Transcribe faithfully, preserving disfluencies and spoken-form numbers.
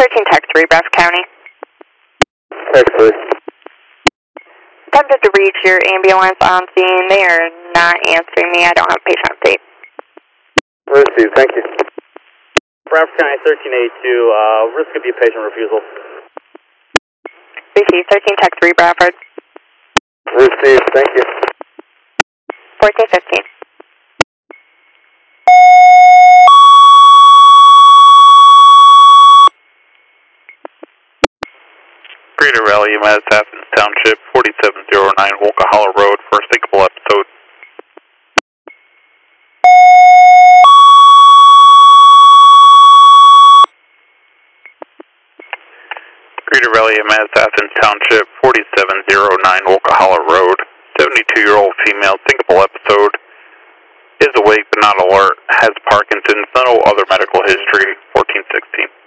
thirteen Tech three, Bradford County. Tech three. Attempted to reach your ambulance on scene. They are not answering me. I don't have a patient update. Received, thank you. Bradford County thirteen eighty-two, uh, risk of be patient refusal. Received, thirteen Tech three, Bradford. Received, thank you. fourteen fifteen. Greater Rally, Mass Athens Township, forty-seven oh nine Wolca Hollow Road, first thinkable episode. Greater Rally, Mass Athens Township, forty-seven oh nine Wolca Hollow Road, seventy-two-year-old female thinkable episode. Is awake but not alert, has Parkinson's, no other medical history, fourteen sixteen.